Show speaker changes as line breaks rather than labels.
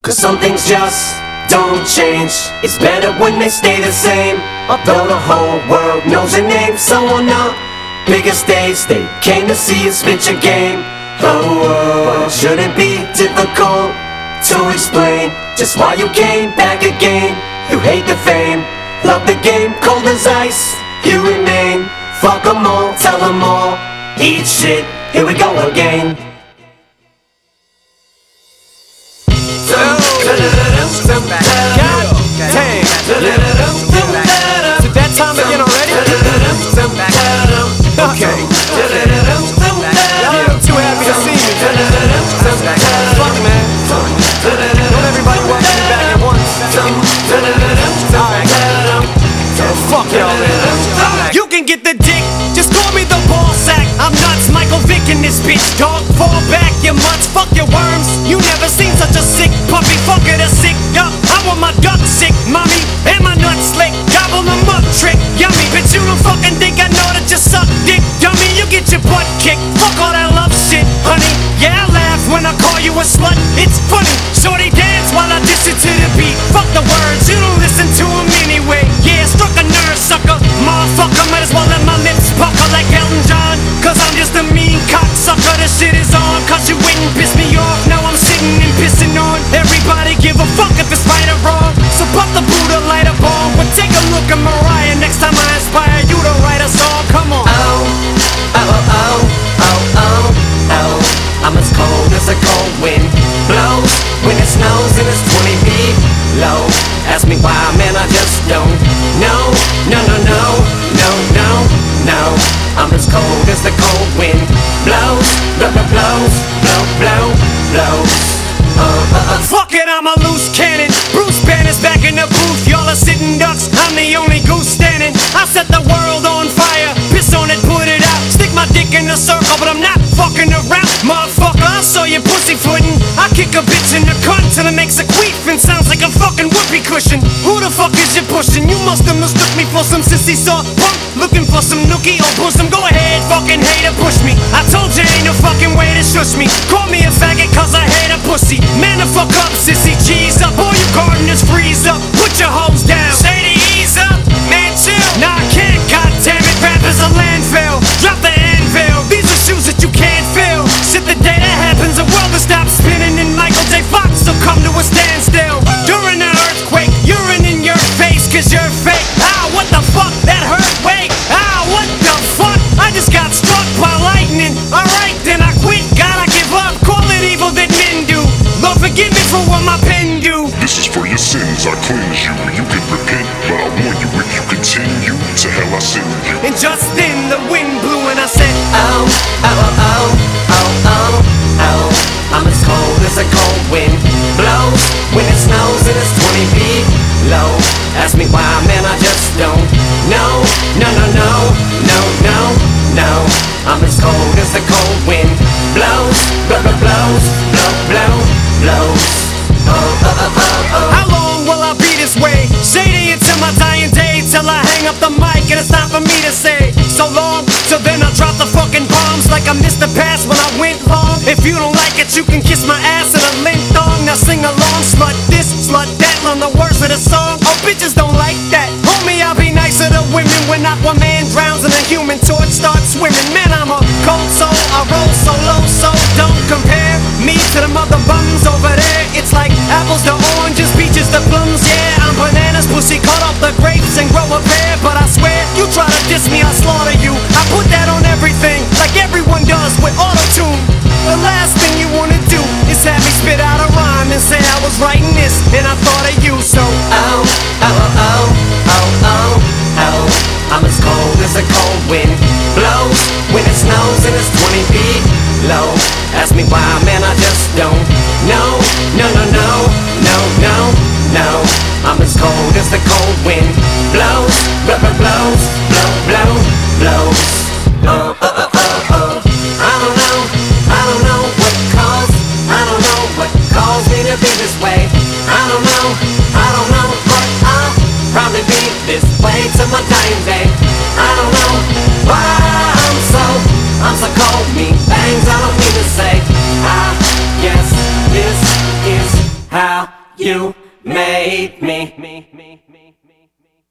'cause some things just don't change. It's better when they stay the same. Although the whole world knows your name, so on the biggest stage they came to see you spit your game. But it shouldn't be difficult to explain just why you came back again. You hate the fame, love the game, cold as ice you remain. Fuck 'em all, tell 'em all, eat shit, here we go again.
Is it that time again already? Okay. Y'all too happy to see me. Fuck man. Don't everybody welcome me back at once. Fuck y'all. You can get the dick, just call me the ball sack. I'm nuts, Michael Vick in this bitch, dog. Fall back, you mutts, fuck your worms. You never seen such a sick puppy, fuck it, a sick duck. I want my duck sick, mommy, and my nuts slick. Gobble them up, trick, yummy. Bitch, you don't fucking think I know that you suck dick, dummy. You get your butt kicked, fuck all that love shit, honey. Yeah, I laugh when I call you a slut, it's funny. Shorty dance while I diss it to the beat. Fuck the words, you don't listen to them anyway. Yeah, struck a nerve, sucker. Motherfucker, might as well let my lips pucker like Elton John. 'Cause I'm just a mean cocksucker, the shit is on. 'Cause you wouldn't piss me off, now I'm sitting and pissing on everybody, give a fuck if it's right or wrong. So pop the Buddha, light a bomb. But take a look at Mariah, next time I inspire you to write a song, come on.
I'm as cold as a cold wind blows when it snows and it's 20 feet low. Ask me why, man, I just don't know. No. I'm as cold as the cold wind blows, blows.
Fuck it, I'm a loose cannon. Bruce Banner's back in the booth. Y'all are sitting ducks, I'm the only goose standing. I set the world on fire, piss on it, put it out. Stick my dick in a circle, but I'm not fucking around. Motherfucker, I saw you pussyfootin'. I kick a bitch in the cunt till it makes a queef and sounds like a fucking whoopee cushion. Who the fuck is you pushing? You must have mistook me for some sissy soft punk. Looking for some nookie or bosom. Go ahead, fucking hater, push me. I told you ain't no fucking way to shush me. Call me a faggot 'cause I hate a pussy. Man, the fuck up, sissy, cheese up. All you gardeners freeze up. Put your hoes down. Shady, ease up. Man, chill. Nah, I can't, goddammit. Rap is a landfill. Drop the anvil. These are shoes that you can't fill. Shit, the day that happens, the world will stop spinning and Michael J. Fox will come to a standstill. During the earthquake, urine in your face 'cause you're fake. Ah, what the fuck? That hurt, wait. Ah, what the fuck? I just got struck by lightning. Alright, then I quit. Gotta give up. Call it evil that men do. Lord, forgive me for what my pen do.
This is for your sins, I cleanse you. You can repent, but I warn you, if you continue, to hell I send you.
And just then the wind blew and I said,
Oh. I'm as cold as a cold wind blows when it snows and it's 20 feet low. Ask me why, man, I just don't know. No. I'm as cold as the cold wind blows, blows.
How long will I be this way? Shady until my dying day, till I hang up the mic and it's time for me to say so long. So then I drop the fucking bombs like I missed the pass when I went long. If you don't like it, you can kiss my ass in a lint thong. Now sing along, slut this, slut that, learn the words of the song. Oh, bitches don't like that. Homie, I'll be nicer to women when Aquaman drowns and the Human Torch starts swimming. Man, I'm a cold soul, I roll solo, so don't compare me to the mother bums over there. It's like apples to oranges, peaches to plums. Yeah, I'm bananas, pussy, cut off the grapes and grow a pear. But I swear, you try to diss me, I'll slaughter you. I put that on everything, like everyone does with auto-tune. The last thing you wanna do is have me spit out a rhyme and say I was writing this and I thought of you. So
I'm as cold as a cold wind blows when it snows and it's 20 feet low. Ask me why, man, I just don't know. No. I'm as cold as the cold wind blows, blows. I don't know what caused me to be this way. I don't know, but I'll probably be this way till my dying day. I don't know why I'm so cold, mean things I don't mean to say. I guess this is how You made me.